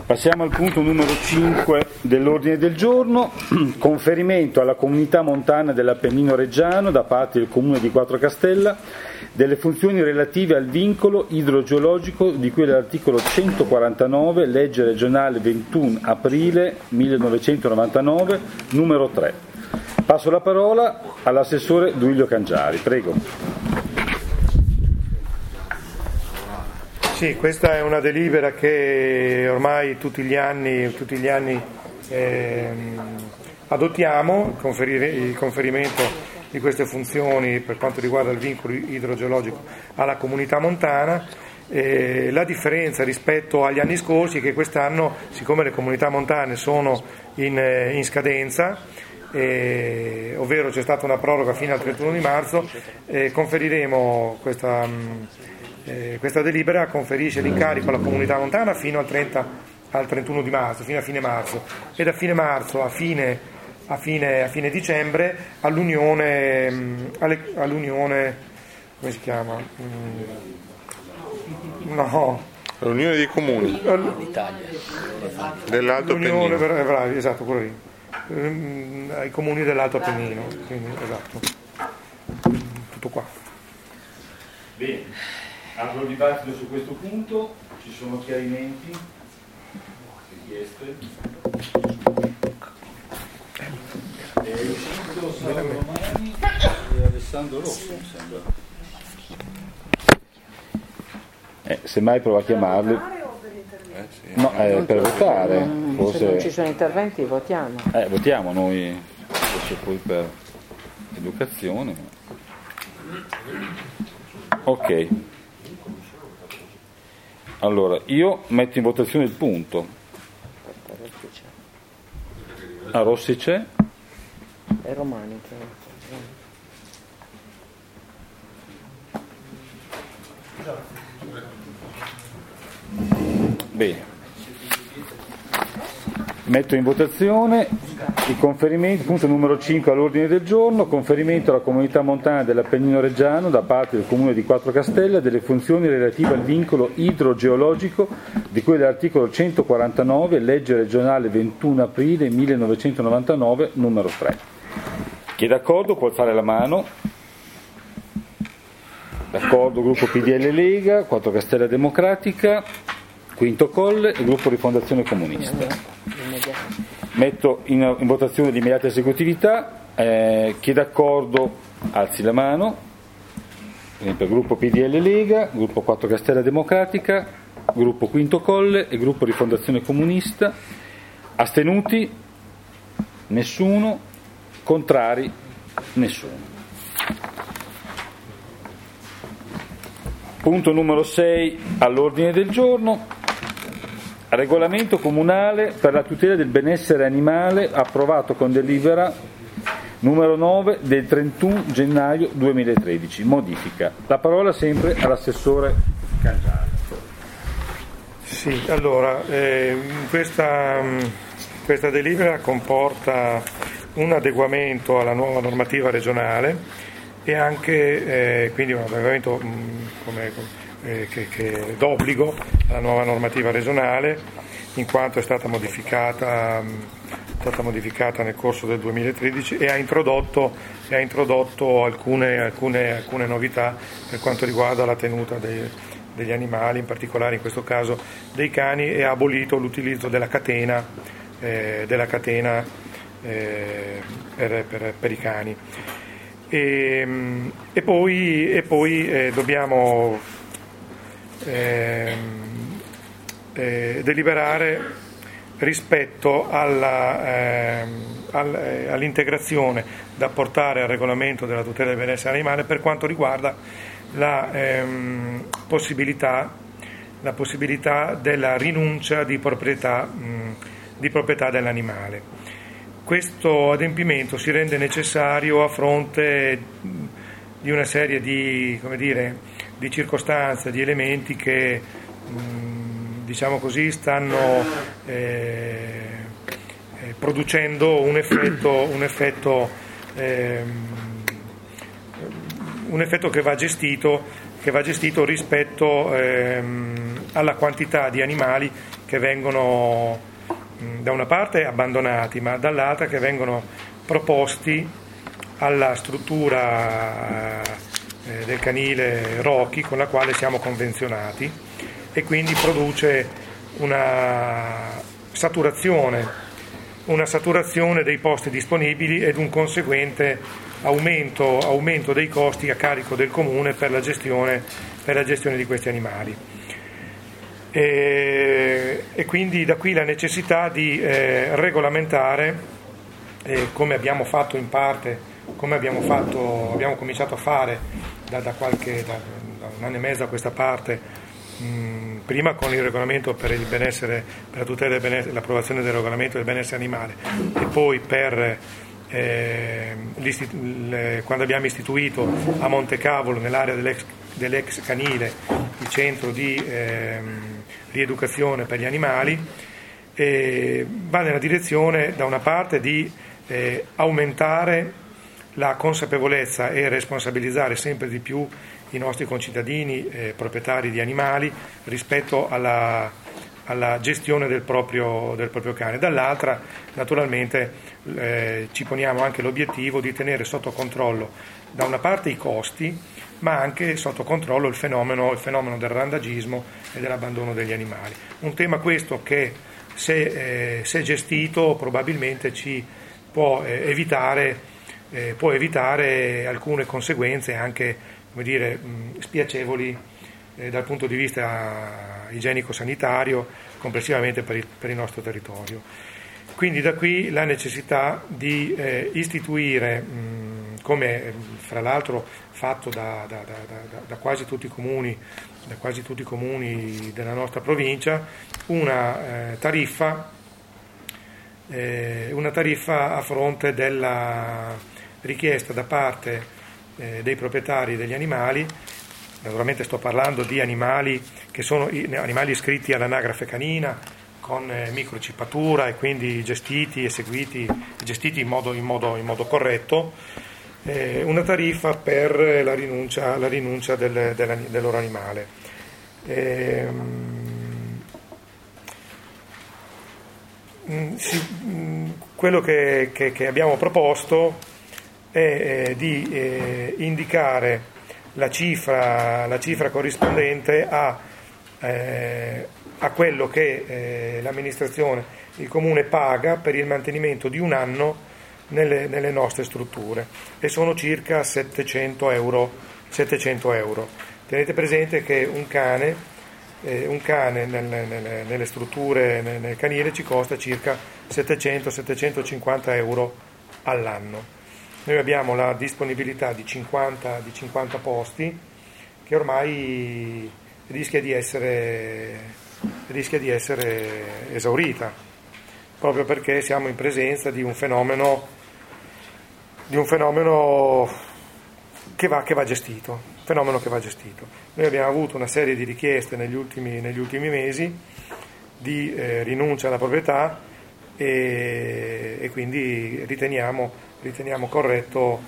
Passiamo al punto numero 5 dell'ordine del giorno, conferimento alla comunità montana dell'Appennino Reggiano da parte del Comune di Quattrocastella delle funzioni relative al vincolo idrogeologico di cui all'articolo 149, legge regionale 21 aprile 1999, numero 3. Passo la parola all'assessore Duilio Cangiari, prego. Sì, questa è una delibera che ormai tutti gli anni adottiamo, il conferimento di queste funzioni per quanto riguarda il vincolo idrogeologico alla comunità montana. La differenza rispetto agli anni scorsi è che quest'anno, siccome le comunità montane sono in scadenza, ovvero c'è stata una proroga fino al 31 di marzo, conferiremo questa delibera conferisce l'incarico alla comunità montana fino al 31 di marzo, fino a fine marzo, e da fine marzo a fine dicembre all'unione, come si chiama? L'Unione dei Comuni dell'Alto Appennino. Bravi, esatto, quello lì. Ai comuni dell'Alto Appennino, quindi esatto. Tutto qua. Bene. Apro il dibattito su questo punto, ci sono chiarimenti, richieste. È uscito Sandro Romani e Alessandro Rossi, mi sembra. Semmai prova a chiamarli. No, per votare. Forse... Se non ci sono interventi votiamo. Votiamo noi, forse poi per educazione. Ok. Allora, io metto in votazione il punto. Rossi c'è? E Romani c'è. Bene. Metto in votazione il conferimento, punto numero 5 all'ordine del giorno, conferimento alla comunità montana dell'Appennino Reggiano da parte del Comune di Quattrocastella delle funzioni relative al vincolo idrogeologico di cui all'articolo 149, legge regionale 21 aprile 1999, numero 3. Chi è d'accordo può alzare la mano. D'accordo, gruppo PDL Lega, Quattrocastella Democratica, Quinto Colle e gruppo Rifondazione Comunista. Metto in votazione l'immediata esecutività. Chi è d'accordo alzi la mano. Per esempio gruppo PDL Lega, gruppo Quattrocastella Democratica, gruppo Quinto Colle e gruppo Rifondazione Comunista. Astenuti? Nessuno. Contrari? Nessuno. Punto numero 6 all'ordine del giorno. Regolamento comunale per la tutela del benessere animale approvato con delibera numero 9 del 31 gennaio 2013. Modifica. La parola sempre all'assessore Cangiari. Sì, allora, questa delibera comporta un adeguamento alla nuova normativa regionale e anche quindi un adeguamento che è d'obbligo alla nuova normativa regionale, in quanto è stata modificata nel corso del 2013 e ha introdotto alcune novità per quanto riguarda la tenuta degli animali, in particolare in questo caso dei cani, e ha abolito l'utilizzo della catena per i cani. E poi dobbiamo deliberare rispetto all'integrazione da portare al regolamento della tutela del benessere animale per quanto riguarda la possibilità della rinuncia di proprietà dell'animale. Questo adempimento si rende necessario a fronte di una serie di circostanze, di elementi che diciamo così stanno producendo un effetto che va gestito rispetto alla quantità di animali che vengono da una parte abbandonati, ma dall'altra che vengono proposti alla struttura del canile Rocky con la quale siamo convenzionati, e quindi produce una saturazione dei posti disponibili ed un conseguente aumento dei costi a carico del comune per la gestione di questi animali. E quindi da qui la necessità di regolamentare, come abbiamo fatto in parte, abbiamo cominciato a fare da un anno e mezzo a questa parte, prima con il regolamento per il benessere, per la tutela del benessere, l'approvazione del regolamento del benessere animale, e poi quando abbiamo istituito a Montecavolo, nell'area dell'ex canile, il centro di rieducazione per gli animali, va nella direzione da una parte di aumentare la consapevolezza e responsabilizzare sempre di più i nostri concittadini proprietari di animali rispetto alla gestione del proprio cane. Dall'altra, naturalmente, ci poniamo anche l'obiettivo di tenere sotto controllo da una parte i costi, ma anche sotto controllo il fenomeno del randagismo e dell'abbandono degli animali. Un tema questo che, se gestito, probabilmente ci può evitare alcune conseguenze anche, come dire, spiacevoli dal punto di vista igienico-sanitario complessivamente per il nostro territorio. Quindi da qui la necessità di istituire, come fra l'altro fatto da quasi tutti i comuni della nostra provincia, una tariffa a fronte della richiesta da parte dei proprietari degli animali. Naturalmente sto parlando di animali che sono animali iscritti all'anagrafe canina con microchippatura e quindi gestiti in modo corretto, una tariffa per la rinuncia del loro animale. Quello che abbiamo proposto è di indicare la cifra corrispondente a quello che l'amministrazione, il comune paga per il mantenimento di un anno nelle nostre strutture, e sono circa 700 euro. Tenete presente che un cane nelle strutture, nel canile, ci costa circa 700-750 euro all'anno. Noi abbiamo la disponibilità di 50 posti, che ormai rischia di essere esaurita, proprio perché siamo in presenza di un fenomeno che va gestito. Noi abbiamo avuto una serie di richieste negli ultimi mesi di rinuncia alla proprietà, e quindi riteniamo corretto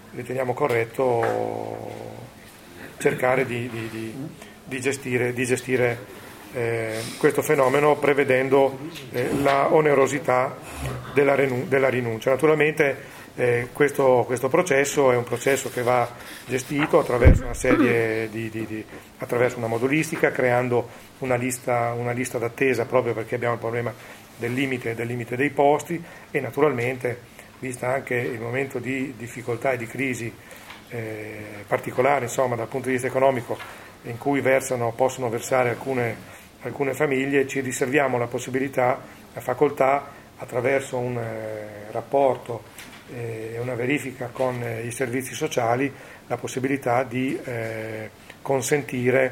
cercare di gestire questo fenomeno, prevedendo la onerosità della rinuncia. Naturalmente questo processo è un processo che va gestito attraverso una serie attraverso una modulistica, creando una lista d'attesa, proprio perché abbiamo il problema del limite dei posti, e naturalmente, vista anche il momento di difficoltà e di crisi particolare, insomma, dal punto di vista economico, in cui possono versare alcune famiglie, ci riserviamo la possibilità, la facoltà, attraverso un rapporto e una verifica con i servizi sociali, la possibilità di consentire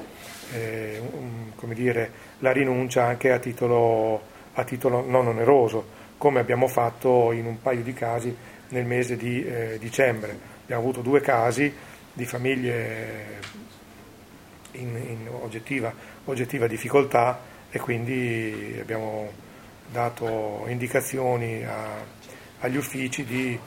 la rinuncia anche a titolo non oneroso, come abbiamo fatto in un paio di casi nel mese di dicembre. Abbiamo avuto 2 casi di famiglie in oggettiva difficoltà, e quindi abbiamo dato indicazioni agli uffici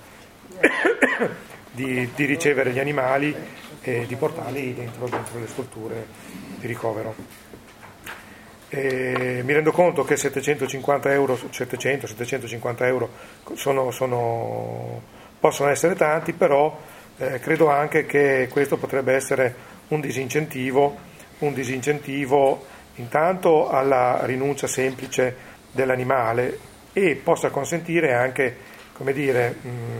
di ricevere gli animali e di portarli dentro le strutture di ricovero. Mi rendo conto che 750 euro, 700-750 euro possono essere tanti, però credo anche che questo potrebbe essere un disincentivo intanto alla rinuncia semplice dell'animale e possa consentire anche, come dire,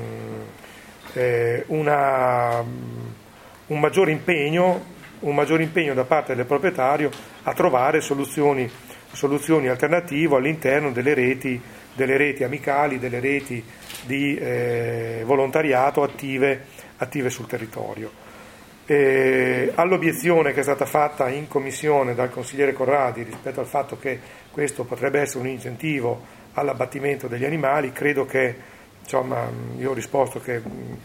un maggior impegno da parte del proprietario a trovare soluzioni alternative all'interno delle reti amicali, delle reti di volontariato attive sul territorio. All'obiezione che è stata fatta in commissione dal consigliere Corradi rispetto al fatto che questo potrebbe essere un incentivo all'abbattimento degli animali, credo che, insomma, io ho risposto che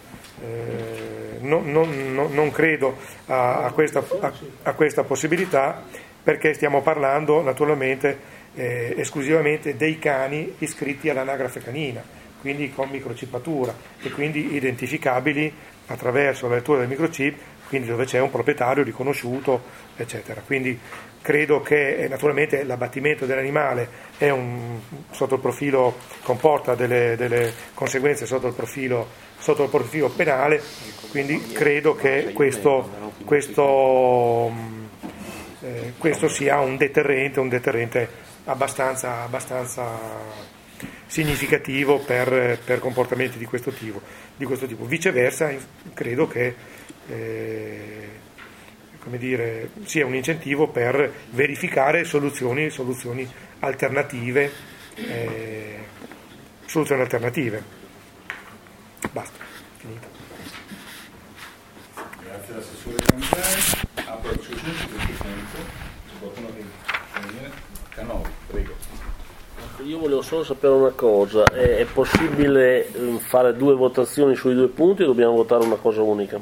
non credo a questa possibilità, perché stiamo parlando naturalmente esclusivamente dei cani iscritti all'anagrafe canina, quindi con microchippatura e quindi identificabili attraverso la lettura del microchip, quindi dove c'è un proprietario riconosciuto, eccetera. Quindi credo che naturalmente l'abbattimento dell'animale sotto il profilo comporta delle conseguenze sotto il profilo penale, quindi credo che questo sia un deterrente abbastanza significativo per comportamenti di questo tipo. Viceversa, credo che sia un incentivo per verificare soluzioni alternative. Basta, finito. Grazie all'assessore Candrei. Apro la discussione su questo punto. C'è qualcuno che vuole dire? Canovi, prego. Io volevo solo sapere una cosa: è possibile fare 2 votazioni sui 2 punti o dobbiamo votare una cosa unica?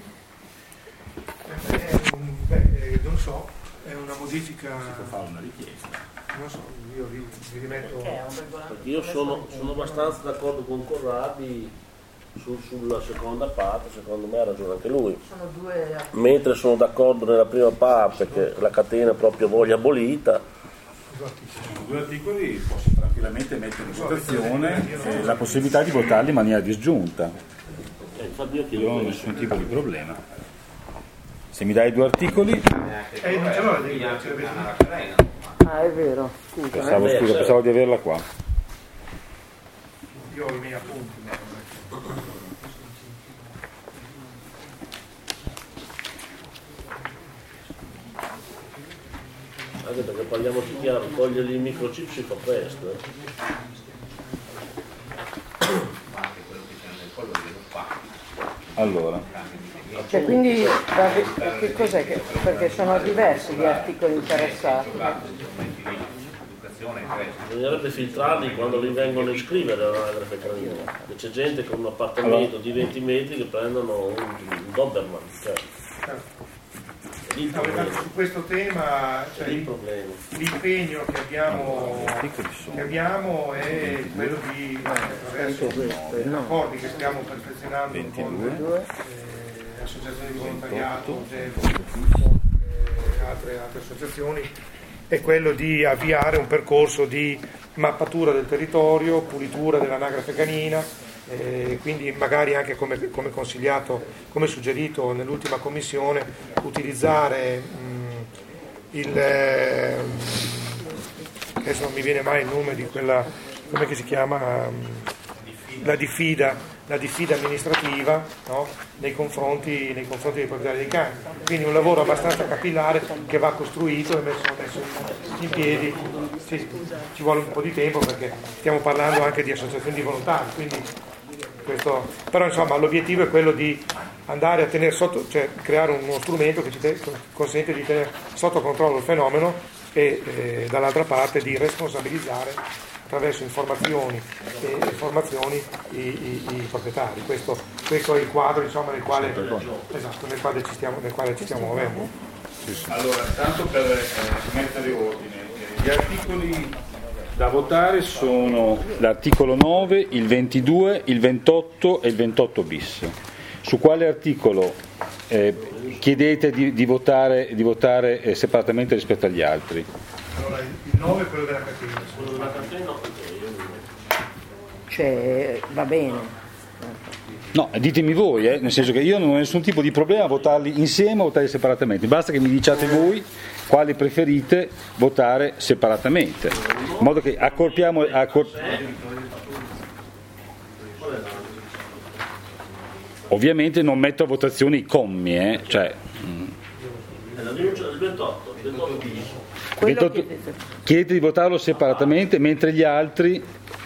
Non so, è una modifica. Si può fare una richiesta. Non so, io vi rimetto. Perché io sono abbastanza d'accordo con Corradi sulla seconda parte, secondo me ha ragione anche lui. Mentre sono d'accordo nella prima parte che la catena proprio voglia abolita. Sono 2 articoli, posso tranquillamente mettere in votazione la possibilità di votarli in maniera disgiunta. Infatti io non ho nessun tipo di problema. Se mi dai 2 articoli. Ah, è vero, scusa. Pensavo di averla qua. Io ho i miei appunti. Anche perché parliamoci chiaro, togliergli il microchip si fa presto. Allora. Cioè, quindi che cos'è? Perché sono diversi gli articoli interessati. Bisognerebbe filtrarli quando li vengono a iscrivere all'anagrafe canina. C'è gente con un appartamento di 20 metri che prendono un Doberman. Cioè. Su questo tema, cioè, l'impegno che abbiamo è quello di, attraverso gli accordi che stiamo perfezionando con associazioni di volontariato, altre associazioni, è quello di avviare un percorso di mappatura del territorio, pulitura dell'anagrafe canina, quindi magari anche come consigliato, come suggerito nell'ultima commissione, utilizzare adesso non mi viene mai il nome di quella, come si chiama, la diffida amministrativa, no? nei confronti dei proprietari dei cani, quindi un lavoro abbastanza capillare che va costruito e messo in piedi. Sì, ci vuole un po' di tempo perché stiamo parlando anche di associazioni di volontari, quindi però insomma l'obiettivo è quello di andare a tenere sotto, cioè creare uno strumento che ci consente di tenere sotto controllo il fenomeno e dall'altra parte di responsabilizzare attraverso informazioni e formazioni i proprietari. Questo è il quadro, insomma, nel quale ci stiamo muovendo. Allora, tanto per mettere ordine, gli articoli da votare sono l'articolo 9, il 22, il 28 e il 28 bis. Su quale articolo chiedete di votare separatamente rispetto agli altri? Allora il 9 è quello della catena. Quello della catena, Cioè, va bene. No, ditemi voi, nel senso che io non ho nessun tipo di problema a votarli insieme o votarli separatamente, basta che mi diciate voi quali preferite votare separatamente, in modo che accorpiamo. Ovviamente non metto a votazione i commi, cioè. la rinuncia del 28 Chiedete di votarlo separatamente, mentre gli altri.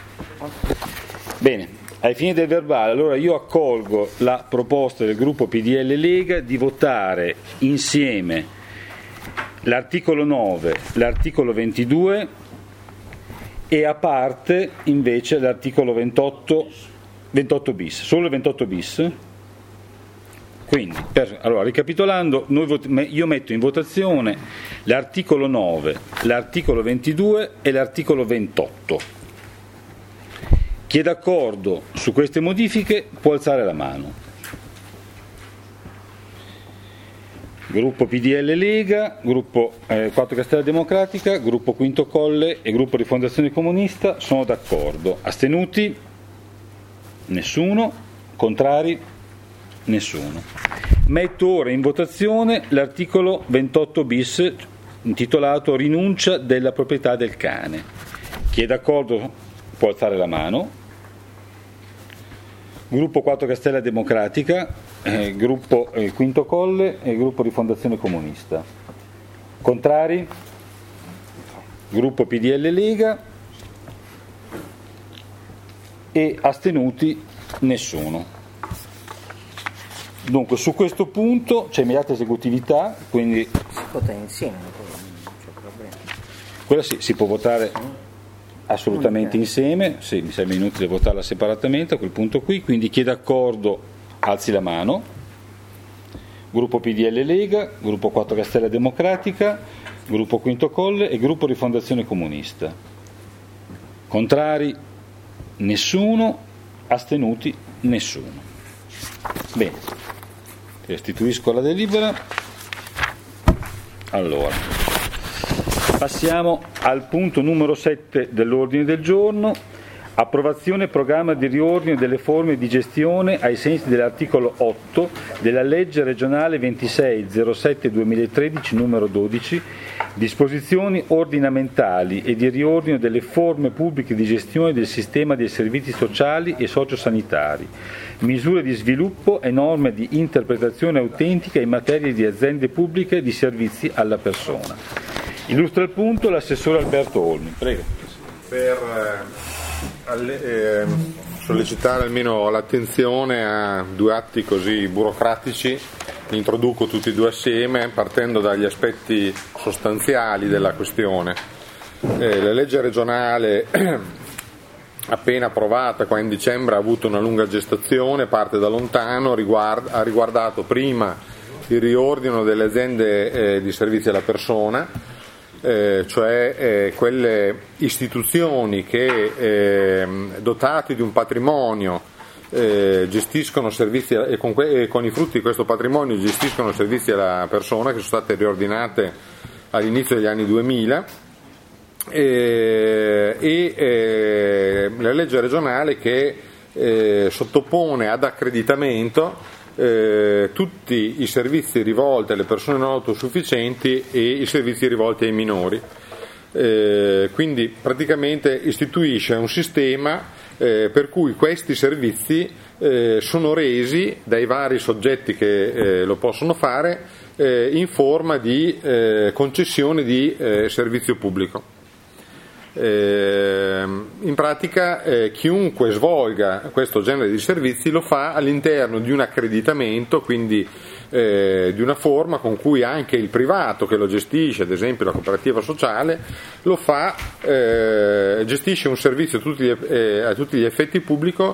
Bene. Ai fini del verbale, allora io accolgo la proposta del gruppo PDL Lega di votare insieme l'articolo 9, l'articolo 22 e a parte invece l'articolo 28 bis, solo il 28 bis. Quindi, allora, ricapitolando, io metto in votazione l'articolo 9, l'articolo 22 e l'articolo 28. Chi è d'accordo su queste modifiche può alzare la mano. Gruppo PDL Lega, gruppo 4 Castello Democratica, gruppo Quinto Colle e gruppo Rifondazione Comunista sono d'accordo. Astenuti? Nessuno. Contrari? Nessuno. Metto ora in votazione l'articolo 28 bis intitolato Rinuncia della proprietà del cane. Chi è d'accordo può alzare la mano. Gruppo 4 Castello Democratica, gruppo Quinto Colle e gruppo Rifondazione Comunista. Contrari? Gruppo PDL Lega e astenuti nessuno. Dunque su questo punto c'è immediata esecutività, quindi si vota insieme, non c'è problema. Quella sì, si può votare assolutamente insieme, sì, mi sembra inutile votarla separatamente a quel punto qui, quindi chi è d'accordo alzi la mano. Gruppo PDL Lega, gruppo 4 Castello Democratica, gruppo Quinto Colle e gruppo Rifondazione Comunista. Contrari? Nessuno. Astenuti? Nessuno. Bene, restituisco la delibera. Allora passiamo al punto numero 7 dell'ordine del giorno, approvazione programma di riordino delle forme di gestione ai sensi dell'articolo 8 della legge regionale 2607-2013 numero 12, disposizioni ordinamentali e di riordino delle forme pubbliche di gestione del sistema dei servizi sociali e sociosanitari, misure di sviluppo e norme di interpretazione autentica in materia di aziende pubbliche di servizi alla persona. Illustra il punto l'assessore Alberto Olmi. Prego. Per sollecitare almeno l'attenzione a due atti così burocratici, li introduco tutti e due assieme partendo dagli aspetti sostanziali della questione. La legge regionale appena approvata qua in dicembre ha avuto una lunga gestazione, parte da lontano, ha riguardato prima il riordino delle aziende di servizi alla persona, cioè quelle istituzioni che dotate di un patrimonio gestiscono servizi e con i frutti di questo patrimonio gestiscono servizi alla persona, che sono state riordinate all'inizio degli anni 2000 e la legge regionale che sottopone ad accreditamento tutti i servizi rivolti alle persone non autosufficienti e i servizi rivolti ai minori. Quindi praticamente istituisce un sistema per cui questi servizi sono resi dai vari soggetti che lo possono fare in forma di concessione di servizio pubblico. In pratica chiunque svolga questo genere di servizi lo fa all'interno di un accreditamento, quindi di una forma con cui anche il privato che lo gestisce, ad esempio la cooperativa sociale, lo fa, gestisce un servizio a tutti gli effetti pubblico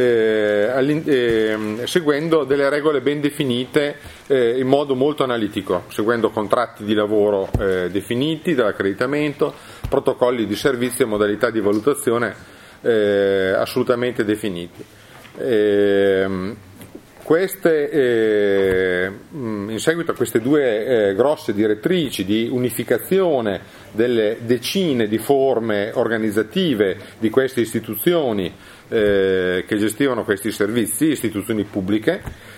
seguendo delle regole ben definite in modo molto analitico, seguendo contratti di lavoro definiti dall'accreditamento, protocolli di servizio e modalità di valutazione assolutamente definiti. in seguito a queste due grosse direttrici di unificazione delle decine di forme organizzative di queste istituzioni che gestivano questi servizi, istituzioni pubbliche,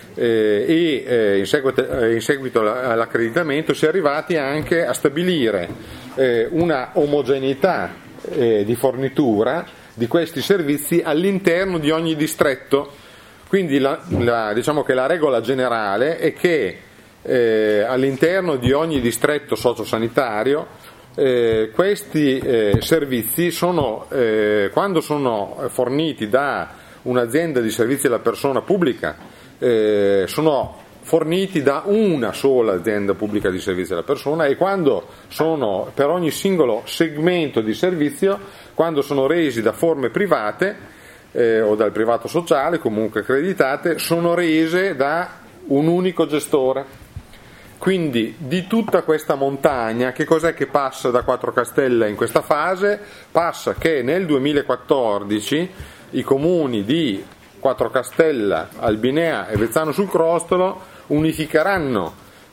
in seguito all'accreditamento si è arrivati anche a stabilire una omogeneità di fornitura di questi servizi all'interno di ogni distretto. Quindi diciamo che la regola generale è che all'interno di ogni distretto sociosanitario questi servizi sono, quando sono forniti da un'azienda di servizi alla persona pubblica, sono forniti da una sola azienda pubblica di servizi alla persona, e quando sono per ogni singolo segmento di servizio, quando sono resi da forme private o dal privato sociale, comunque accreditate, sono rese da un unico gestore. Quindi di tutta questa montagna, che cos'è che passa da Quattro Castelle in questa fase? Passa che nel 2014 i comuni di Quattrocastella, Albinea e Vezzano sul Crostolo unificheranno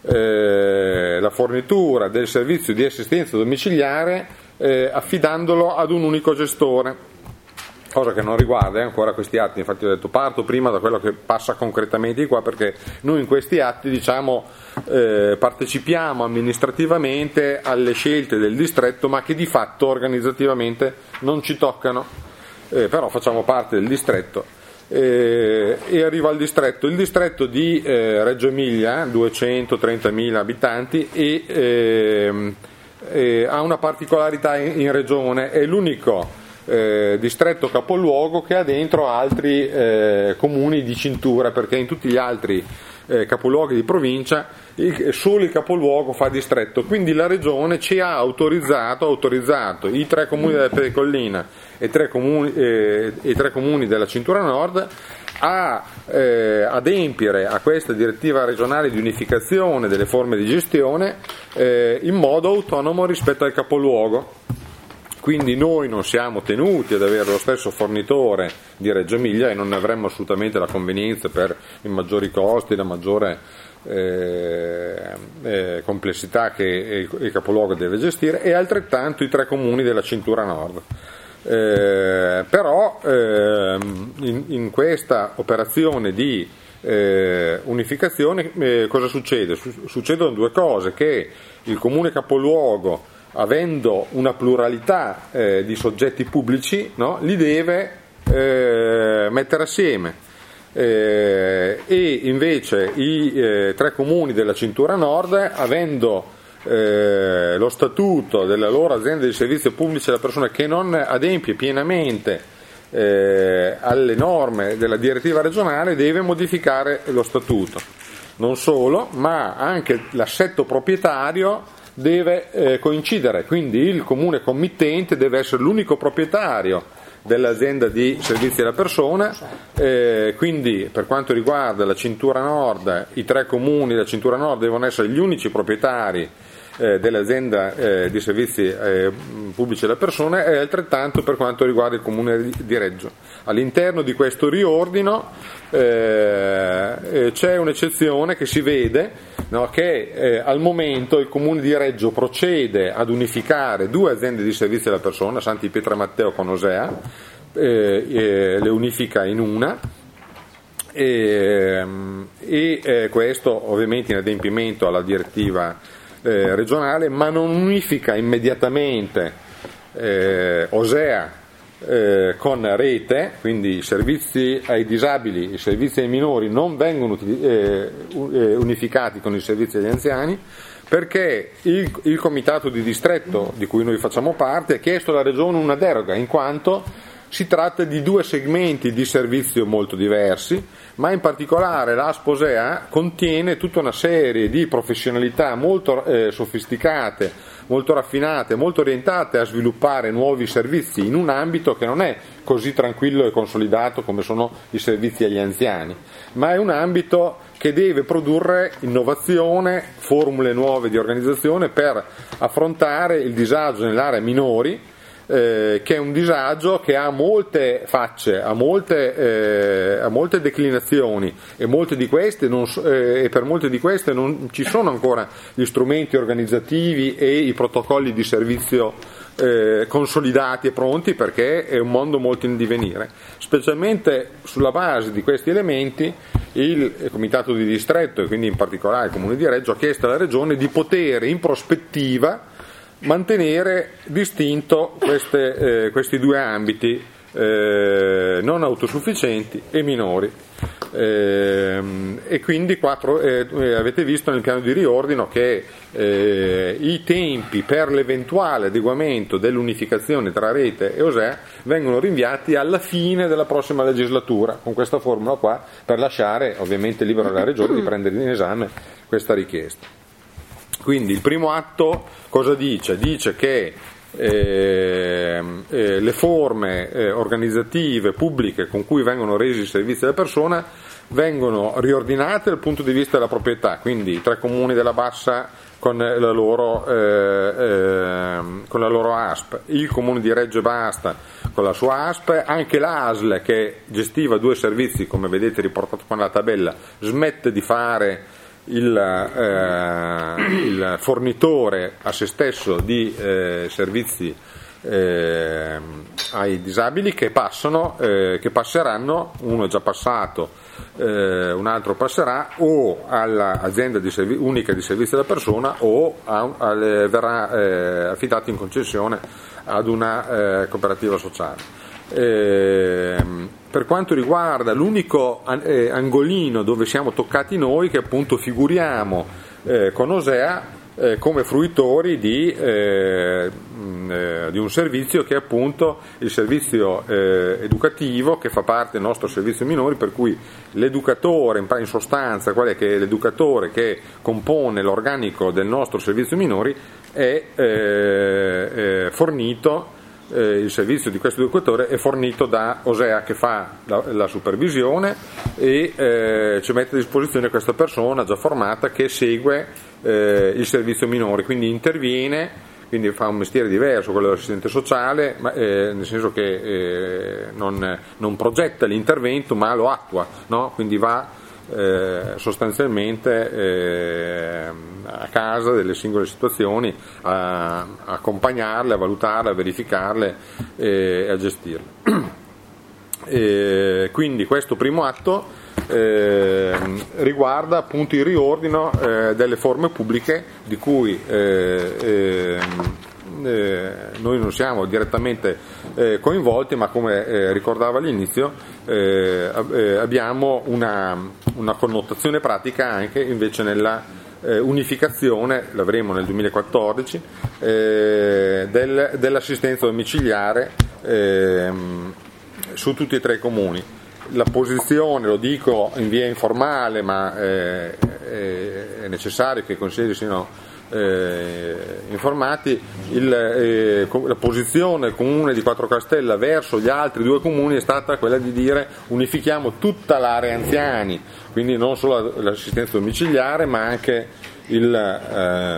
la fornitura del servizio di assistenza domiciliare affidandolo ad un unico gestore. Cosa che non riguarda ancora questi atti. Infatti ho detto, parto prima da quello che passa concretamente di qua, perché noi in questi atti partecipiamo amministrativamente alle scelte del distretto, ma che di fatto organizzativamente non ci toccano, però facciamo parte del distretto. E arriva al distretto, il distretto di Reggio Emilia, 230.000 abitanti, e ha una particolarità in regione, è l'unico distretto capoluogo che ha dentro altri comuni di cintura, perché in tutti gli altri capoluoghi di provincia solo il capoluogo fa distretto. Quindi la regione ci ha autorizzato i 3 comuni della Pericollina e 3 comuni della cintura nord a adempiere a questa direttiva regionale di unificazione delle forme di gestione in modo autonomo rispetto al capoluogo. Quindi noi non siamo tenuti ad avere lo stesso fornitore di Reggio Emilia, e non ne avremmo assolutamente la convenienza per i maggiori costi, la maggiore complessità che il capoluogo deve gestire, e altrettanto i 3 comuni della cintura nord. Però in questa operazione di unificazione cosa succede? Succedono 2 cose: che il comune capoluogo, avendo una pluralità di soggetti pubblici, no, li deve mettere assieme, e invece i 3 comuni della cintura nord, avendo lo statuto della loro azienda di servizio pubblici alla persona che non adempie pienamente alle norme della direttiva regionale, deve modificare lo statuto. Non solo, ma anche l'assetto proprietario deve coincidere, quindi il comune committente deve essere l'unico proprietario dell'azienda di servizi alla persona, quindi per quanto riguarda la cintura nord, i 3 comuni della cintura nord devono essere gli unici proprietari dell'azienda di servizi pubblici alla persona, e altrettanto per quanto riguarda il comune di Reggio. All'interno di questo riordino c'è un'eccezione che si vede, no, che al momento il comune di Reggio procede ad unificare 2 aziende di servizi alla persona, Santi Pietra Matteo con Osea, le unifica in una, e questo ovviamente in adempimento alla direttiva regionale, ma non unifica immediatamente Osea con Rete, quindi i servizi ai disabili, i servizi ai minori non vengono unificati con i servizi agli anziani, perché il comitato di distretto di cui noi facciamo parte ha chiesto alla regione una deroga, in quanto si tratta di 2 segmenti di servizio molto diversi, ma in particolare l'ASP-Osea contiene tutta una serie di professionalità molto sofisticate, molto raffinate, molto orientate a sviluppare nuovi servizi in un ambito che non è così tranquillo e consolidato come sono i servizi agli anziani, ma è un ambito che deve produrre innovazione, formule nuove di organizzazione per affrontare il disagio nell'area minori, che è un disagio che ha molte facce, ha molte declinazioni, e molte di queste e per molte di queste non ci sono ancora gli strumenti organizzativi e i protocolli di servizio consolidati e pronti, perché è un mondo molto in divenire. Specialmente sulla base di questi elementi il Comitato di Distretto, e quindi in particolare il Comune di Reggio, ha chiesto alla Regione di poter in prospettiva mantenere distinto questi due ambiti, non autosufficienti e minori. E quindi avete visto nel piano di riordino che i tempi per l'eventuale adeguamento dell'unificazione tra Rete e OSEA vengono rinviati alla fine della prossima legislatura, con questa formula qua, per lasciare ovviamente libero alla Regione di prendere in esame questa richiesta. Quindi il primo atto cosa dice? Dice che le forme organizzative pubbliche con cui vengono resi i servizi alla persona vengono riordinate dal punto di vista della proprietà, quindi i 3 comuni della Bassa con la loro ASP, il Comune di Reggio e Basta con la sua ASP, anche l'ASL che gestiva 2 servizi, come vedete riportato qua nella tabella, smette di fare il fornitore a se stesso di servizi ai disabili, che passeranno, uno è già passato, un altro passerà o all'azienda unica di servizi alla persona o verrà affidato in concessione ad una cooperativa sociale. Per quanto riguarda l'unico angolino dove siamo toccati noi, che appunto figuriamo con OSEA come fruitori di un servizio che è appunto il servizio educativo, che fa parte del nostro servizio minori, per cui l'educatore, in sostanza qual è che l'educatore che compone l'organico del nostro servizio minori è fornito. Il servizio di questo educatore è fornito da OSEA, che fa la supervisione e ci mette a disposizione questa persona già formata che segue il servizio minori, quindi interviene, quindi fa un mestiere diverso quello dell'assistente sociale, nel senso che non progetta l'intervento ma lo attua, no? Quindi va sostanzialmente a casa delle singole situazioni a accompagnarle, a valutarle, a verificarle e a gestirle. Quindi questo primo atto riguarda appunto il riordino delle forme pubbliche di cui noi non siamo direttamente coinvolti, ma come ricordavo all'inizio abbiamo una connotazione pratica anche invece nella unificazione, l'avremo nel 2014, dell'assistenza domiciliare su tutti e 3 i comuni. La posizione, lo dico in via informale, ma è necessario che i consigli siano informati, la posizione del comune di Quattrocastella verso gli altri 2 comuni è stata quella di dire unifichiamo tutta l'area anziani, quindi non solo l'assistenza domiciliare ma anche i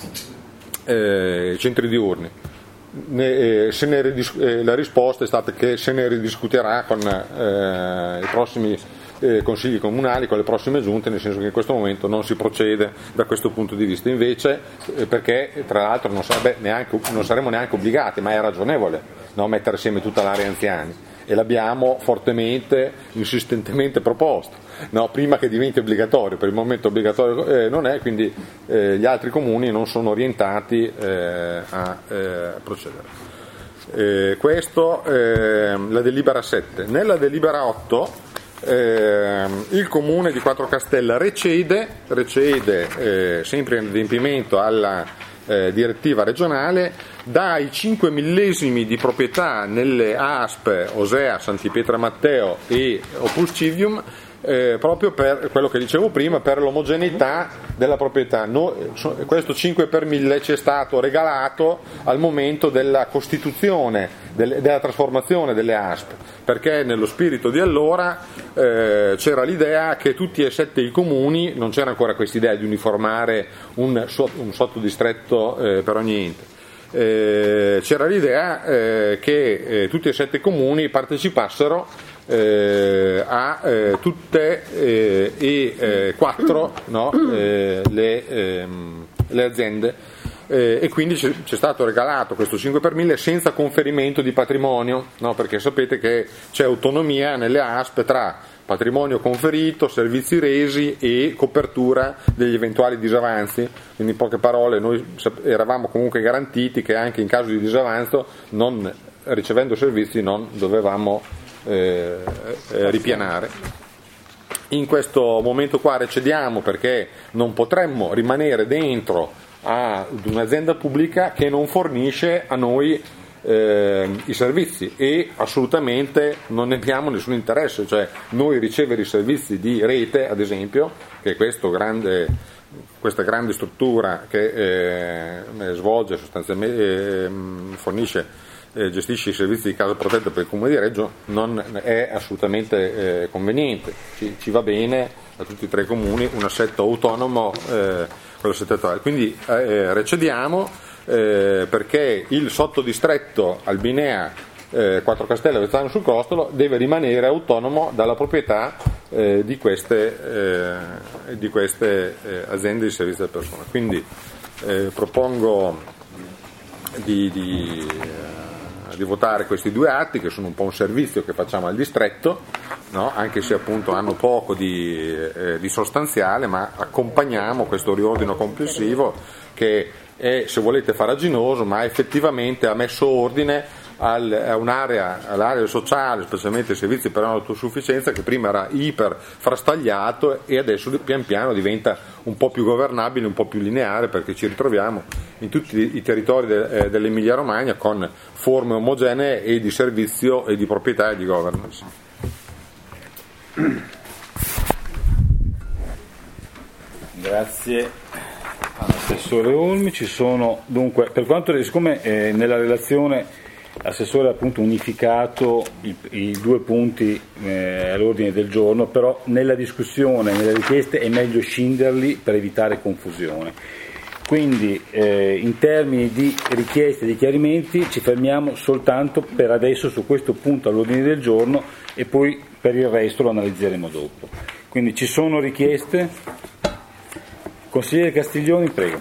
centri diurni. La risposta è stata che se ne ridiscuterà con i prossimi consigli comunali, con le prossime giunte, nel senso che in questo momento non si procede da questo punto di vista, invece perché tra l'altro non saremo neanche obbligati, ma è ragionevole, no, mettere assieme tutta l'area anziani, e l'abbiamo fortemente, insistentemente proposto, no, prima che diventi obbligatorio. Per il momento obbligatorio non è, quindi gli altri comuni non sono orientati a procedere. Questo la delibera 7. Nella delibera 8 il comune di Quattrocastella recede sempre in adempimento alla direttiva regionale, dai 5 millesimi di proprietà nelle ASP OSEA, Santi Pietra Matteo e Opus Civium, proprio per quello che dicevo prima, per l'omogeneità della proprietà. Questo 5 per 1000 ci è stato regalato al momento della costituzione, della trasformazione delle ASP, perché nello spirito di allora c'era l'idea che tutti e 7 i comuni, non c'era ancora questa idea di uniformare un sottodistretto per ogni ente, c'era l'idea che tutti e 7 comuni partecipassero a tutte e 4 le aziende, e quindi c'è stato regalato questo 5 per 1000 senza conferimento di patrimonio, perché sapete che c'è autonomia nelle ASP tra patrimonio conferito, servizi resi e copertura degli eventuali disavanzi. Quindi in poche parole noi eravamo comunque garantiti che anche in caso di disavanzo, non ricevendo servizi, non dovevamo ripianare. In questo momento qua recediamo perché non potremmo rimanere dentro ad un'azienda pubblica che non fornisce a noi i servizi, e assolutamente non ne abbiamo nessun interesse, cioè noi ricevere i servizi di rete, ad esempio, che è questa grande struttura che svolge sostanzialmente, fornisce, gestisce i servizi di casa protetta per il Comune di Reggio, non è assolutamente conveniente. Ci va bene a tutti e 3 i comuni un assetto autonomo con l'assetto attuale. Quindi recediamo perché il sottodistretto Albinea, Quattro Castelli, Avezzano sul Crostolo deve rimanere autonomo dalla proprietà di queste aziende di servizio alle persone. Quindi propongo di votare questi 2 atti, che sono un po' un servizio che facciamo al distretto, anche se appunto hanno poco di sostanziale, ma accompagniamo questo riordino complessivo che è, se volete, farraginoso, ma effettivamente ha messo ordine all'area sociale, specialmente ai servizi per l'autosufficienza, che prima era iper frastagliato e adesso pian piano diventa un po' più governabile, un po' più lineare, perché ci ritroviamo in tutti i territori dell'Emilia Romagna con forme omogenee e di servizio e di proprietà e di governance. Grazie all'assessore Olmi. Ci sono dunque, per quanto, siccome nella relazione l'assessore ha appunto unificato i 2 punti all'ordine del giorno, però nella discussione, nelle richieste è meglio scinderli per evitare confusione. Quindi in termini di richieste e di chiarimenti ci fermiamo soltanto per adesso su questo punto all'ordine del giorno, e poi per il resto lo analizzeremo dopo. Quindi ci sono richieste? Consigliere Castiglioni, prego.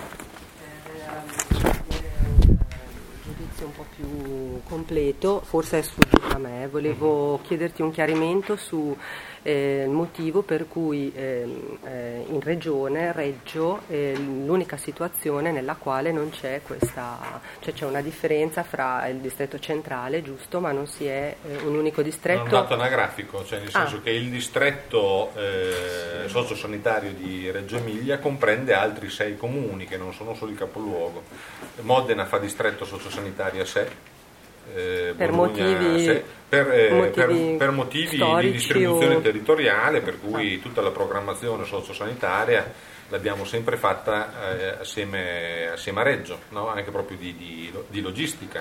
Un po' più completo, forse è sfuggito a me. Volevo chiederti un chiarimento su il motivo per cui in regione Reggio l'unica situazione nella quale non c'è questa, cioè c'è una differenza fra il distretto centrale, giusto, ma non si è un unico distretto. È un dato anagrafico, cioè nel senso che il distretto sociosanitario di Reggio Emilia comprende altri 6 comuni che non sono solo il capoluogo. Modena fa distretto sociosanitario a sé. Per Bologna, motivi di distribuzione territoriale, per cui tutta la programmazione sociosanitaria l'abbiamo sempre fatta assieme a Reggio, anche proprio di logistica.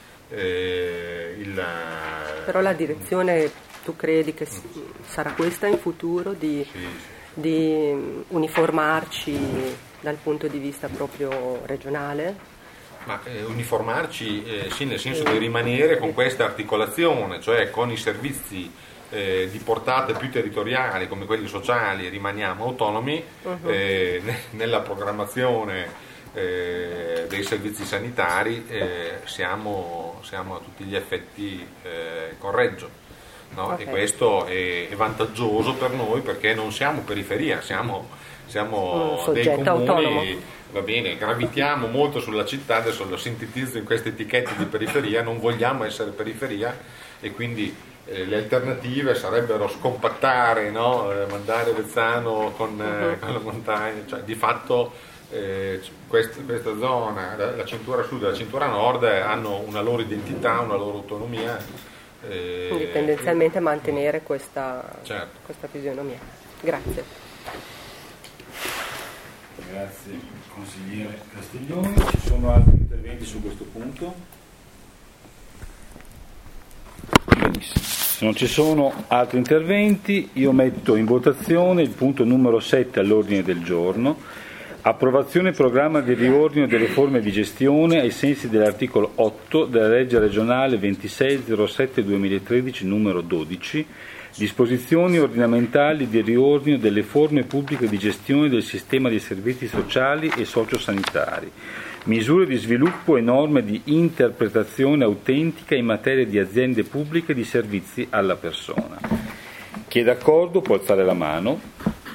Però la direzione, tu credi che sarà questa in futuro, di uniformarci dal punto di vista proprio regionale? Ma uniformarci sì, nel senso di rimanere con questa articolazione, cioè con i servizi di portata più territoriali come quelli sociali rimaniamo autonomi, nella programmazione dei servizi sanitari siamo a tutti gli effetti con Reggio, okay. E questo è vantaggioso per noi perché non siamo periferia, siamo dei comuni autonomo. Va bene, gravitiamo molto sulla città, adesso lo sintetizzo in queste etichette di periferia, non vogliamo essere periferia, e quindi le alternative sarebbero scompattare, mandare Avezzano con la montagna, cioè di fatto questa zona, la cintura sud e la cintura nord, hanno una loro identità, una loro autonomia. Quindi tendenzialmente mantenere questa fisionomia. Grazie. Grazie consigliere Castiglioni. Ci sono altri interventi su questo punto? Benissimo. Se non ci sono altri interventi, io metto in votazione il punto numero 7 all'ordine del giorno. Approvazione programma di riordino delle forme di gestione ai sensi dell'articolo 8 della legge regionale 2607-2013 numero 12, disposizioni ordinamentali di riordino delle forme pubbliche di gestione del sistema di servizi sociali e sociosanitari, misure di sviluppo e norme di interpretazione autentica in materia di aziende pubbliche di servizi alla persona. Chi è d'accordo può alzare la mano.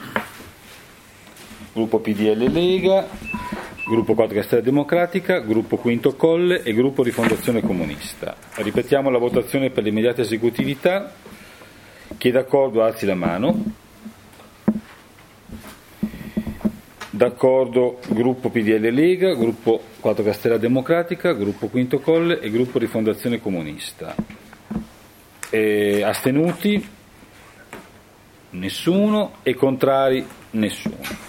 Gruppo PDL Lega, Gruppo 4 Castello Democratica, Gruppo Quinto Colle e Gruppo Rifondazione Comunista. Ripetiamo la votazione per l'immediata esecutività. Chi è d'accordo alzi la mano. D'accordo Gruppo PDL Lega, Gruppo 4 Castello Democratica, Gruppo Quinto Colle e Gruppo Rifondazione Comunista. Astenuti? Nessuno. E contrari? Nessuno.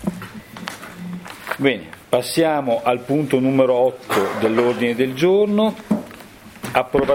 Bene, passiamo al punto numero 8 dell'ordine del giorno.